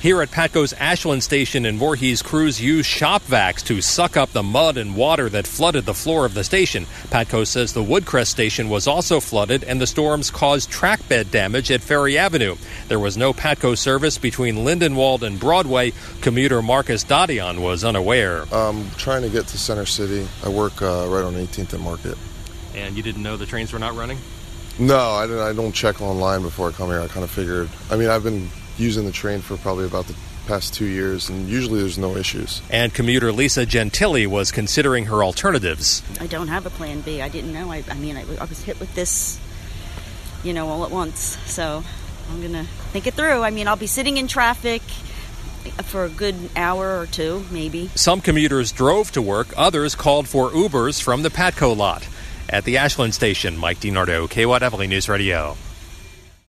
Here at Patco's Ashland Station in Voorhees, crews used shop vacs to suck up the mud and water that flooded the floor of the station. Patco says the Woodcrest station was also flooded and the storms caused track bed damage at Ferry Avenue. There was no Patco service between Lindenwold and Broadway. Commuter Marcus Dadion was unaware. I'm trying to get to Center City. I work right on 18th and Market. And you didn't know the trains were not running? No, I don't check online before I come here. I kind of figured. I've been using the train for probably about the past 2 years, and usually there's no issues. And commuter Lisa Gentili was considering her alternatives. I don't have a plan B. I didn't know. I was hit with this, all at once. So I'm going to think it through. I'll be sitting in traffic for a good hour or two, maybe. Some commuters drove to work. Others called for Ubers from the Patco lot. At the Ashland Station, Mike DiNardo, KWAT News Radio.